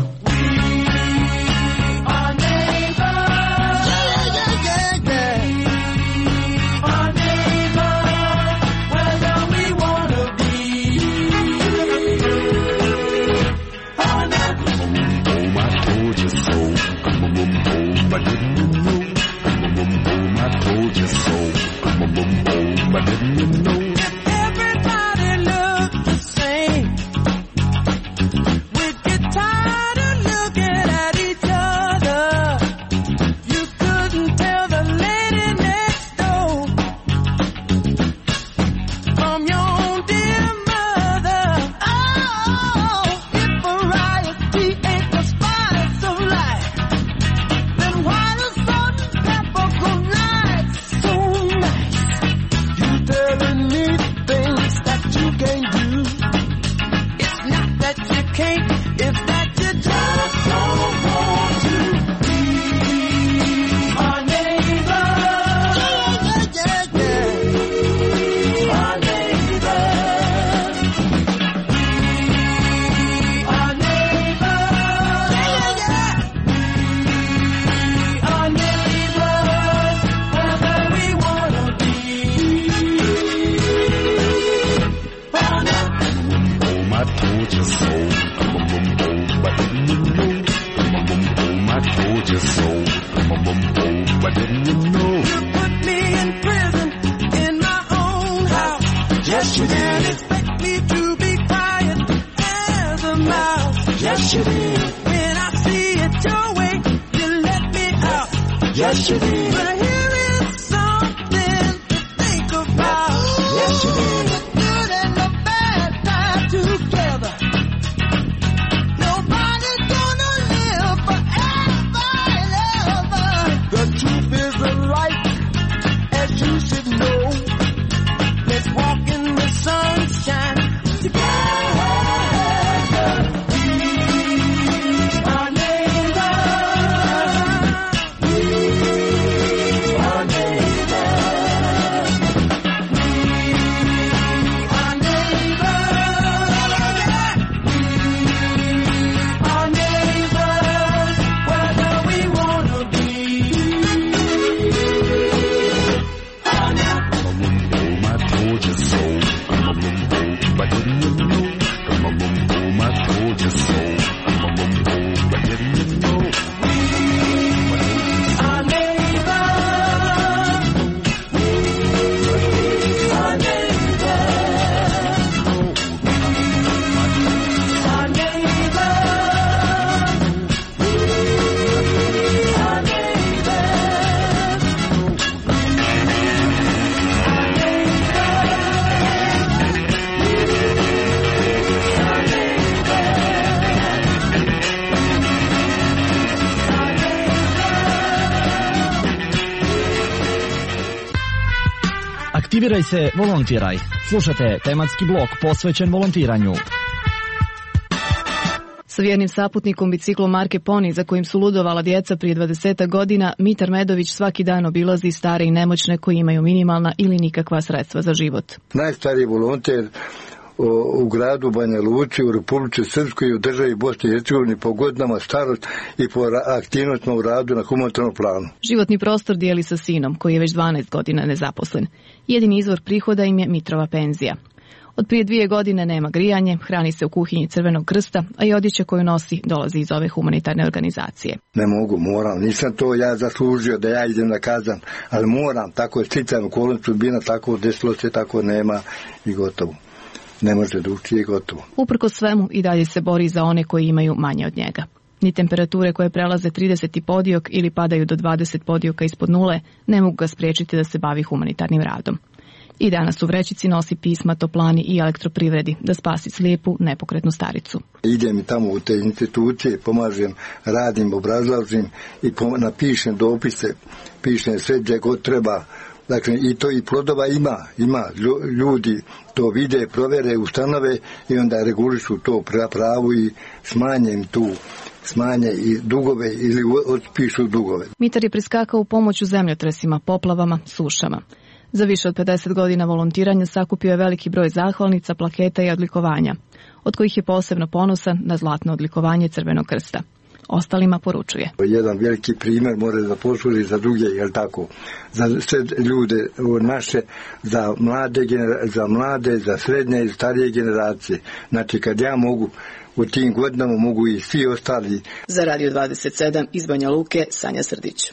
Aktiviraj se, volontiraj. Slušajte tematski blok posvećen volontiranju. Sa vjernim saputnikom biciklom marke Pony, za kojim su ludovala djeca prije 20 godina, Mitar Medović svaki dan obilazi stare i nemoćne koji imaju minimalna ili nikakva sredstva za život. Najstariji volonter u gradu Banja Luci, u Republici Srpskoj i u državi Bosne i Hercegovine po godinama starost i po aktivnostima u radu na humanitarnom planu. Životni prostor dijeli sa sinom, koji je već 12 godina nezaposlen. Jedini izvor prihoda im je Mitrova penzija. Od prije 2 godine nema grijanje, hrani se u kuhinji Crvenog krsta, a i odjeća koju nosi dolazi iz ove humanitarne organizacije. Ne mogu, moram, nisam to ja zaslužio da ja idem na kazan, ali moram, tako je sticajem okolnosti sudbina, tako desilo se, tako nema i gotovo. Ne može drugčije, gotovo. Uprkos svemu i dalje se bori za one koji imaju manje od njega. Ni temperature koje prelaze 30 podiok ili padaju do 20 podioka ispod nule ne mogu ga spriječiti da se bavi humanitarnim radom. I danas u vrećici nosi pisma Toplani i Elektroprivredi da spasi slijepu, nepokretnu staricu. Idem i tamo u te institucije, pomažem, radim, obrazlažem i napišem dopise, pišem sve gdje god treba. Dakle, i to i plodova ima. Ljudi to vide, provere, ustanove i onda regulišu to pravu i smanje i dugove ili otpišu dugove. Mitar je priskakao u pomoć u zemljotresima, poplavama, sušama. Za više od 50 godina volontiranja sakupio je veliki broj zahvalnica, plaketa i odlikovanja, od kojih je posebno ponosan na zlatno odlikovanje Crvenog krsta. Ostalima poručuje. Jedan veliki primjer mora da posluži za druge, jel tako? Za sve ljude naše, za mlade, za srednje i starije generacije. Znači, kad ja mogu, u tim godinama mogu i svi ostali. Za Radio 27 iz Banja Luke, Sanja Srdić.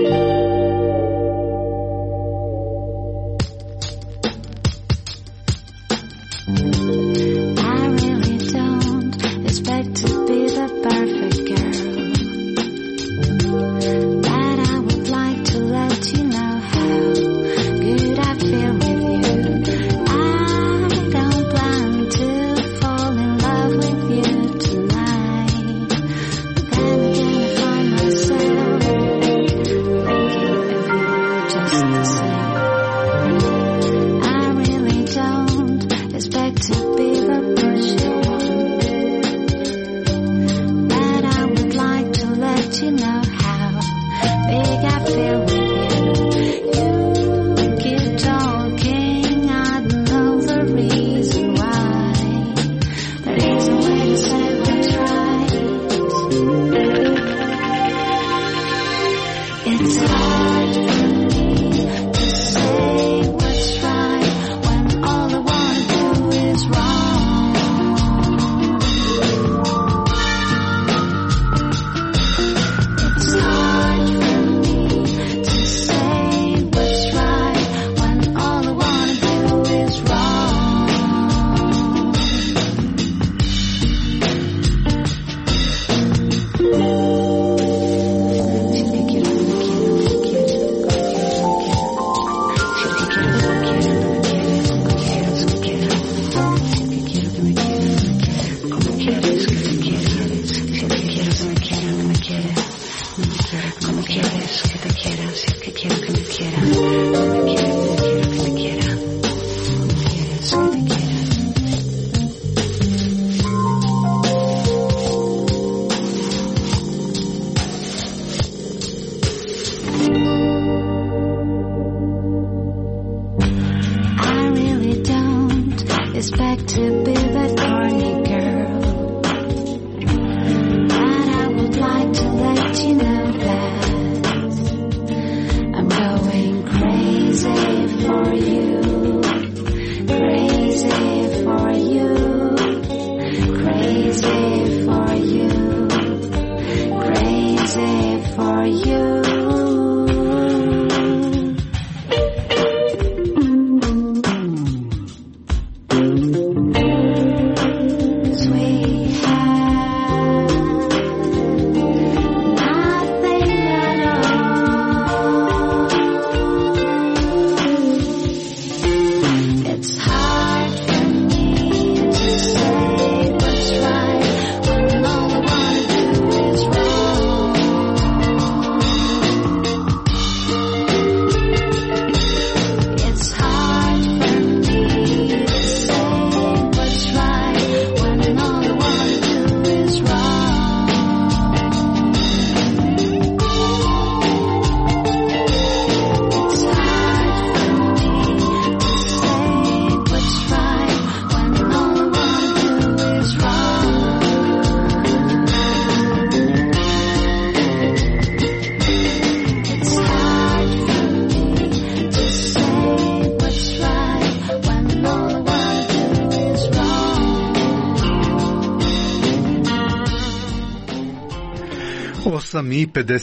I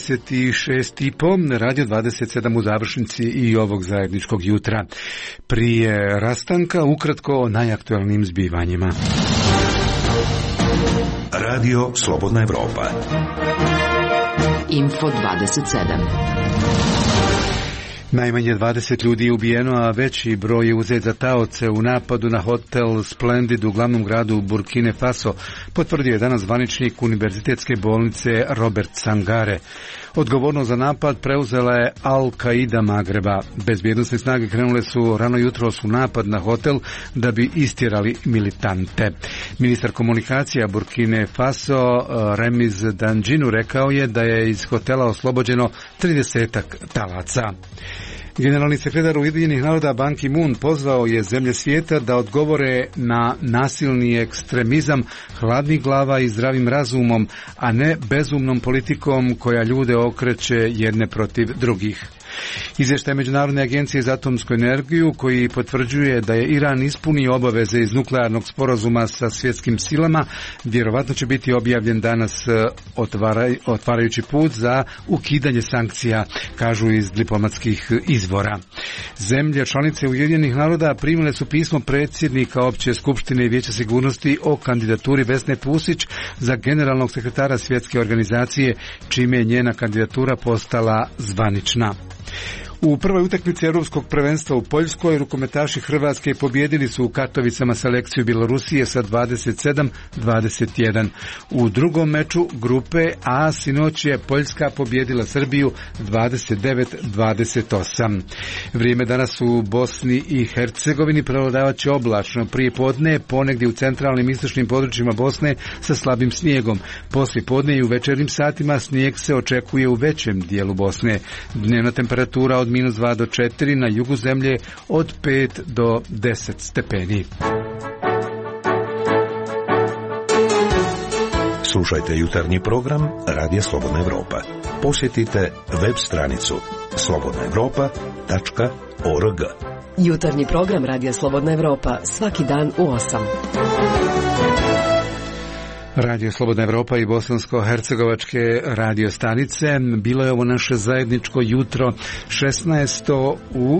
56,5, Radio 27 u završnici i ovog zajedničkog jutra. Prije rastanka ukratko o najaktualnijim zbivanjima. Radio Slobodna Evropa. Info 27. Najmanje 20 ljudi je ubijeno, a veći broj je uzet za taoce u napadu na hotel Splendid u glavnom gradu Burkine Faso, potvrdio je danas zvaničnik Univerzitetske bolnice Robert Sangare. Odgovornost za napad preuzela je Al-Qaida Magreba. Bezbjednosne snage krenule su rano jutros u napad na hotel da bi istjerali militante. Ministar komunikacija Burkine Faso Remiz Danđinu rekao je da je iz hotela oslobođeno 30-ak talaca. Generalni sekretar Ujedinjenih naroda Ban Ki-moon pozvao je zemlje svijeta da odgovore na nasilni ekstremizam hladnih glava i zdravim razumom, a ne bezumnom politikom koja ljude okreće jedne protiv drugih. Izvještaj Međunarodne agencije za atomsku energiju koji potvrđuje da je Iran ispunio obaveze iz nuklearnog sporazuma sa svjetskim silama, vjerovatno će biti objavljen danas, otvarajući put za ukidanje sankcija, kažu iz diplomatskih izvora. Zemlje članice Ujedinjenih naroda primile su pismo predsjednika Opće skupštine i Vijeća sigurnosti o kandidaturi Vesne Pusić za generalnog sekretara svjetske organizacije, čime je njena kandidatura postala zvanična. U prvoj utakmici Europskog prvenstva u Poljskoj rukometaši Hrvatske pobijedili su u Katovicama selekciju Bjelorusije sa 27-21. U drugom meču grupe A sinoć je Poljska pobijedila Srbiju 29-28. Vrijeme danas u Bosni i Hercegovini prevladavat će oblačno prije podne, ponegdje u centralnim i istočnim područjima Bosne sa slabim snijegom. Poslije podne i u večernjim satima snijeg se očekuje u većem dijelu Bosne. Dnevna temperatura od -2 do 4, na jugu zemlje od 5 do 10 stepeni. Slušajte jutarnji program Radija Slobodna Evropa. Posjetite web stranicu slobodnaevropa.org. Jutarnji program Radija Slobodna Evropa svaki dan u 8. Radio Slobodna Evropa i bosansko-hercegovačke radio stanice. Bilo je ovo naše zajedničko jutro 16. u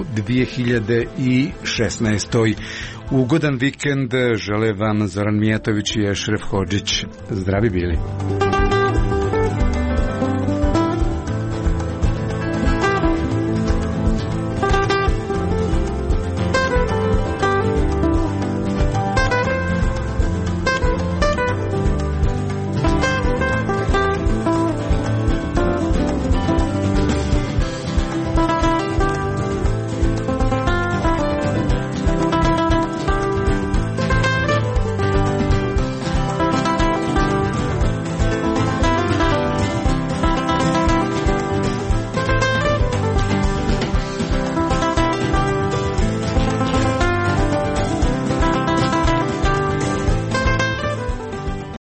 2016. Ugodan vikend žele vam Zoran Mijatović i Ešref Hodžić. Zdravi bili.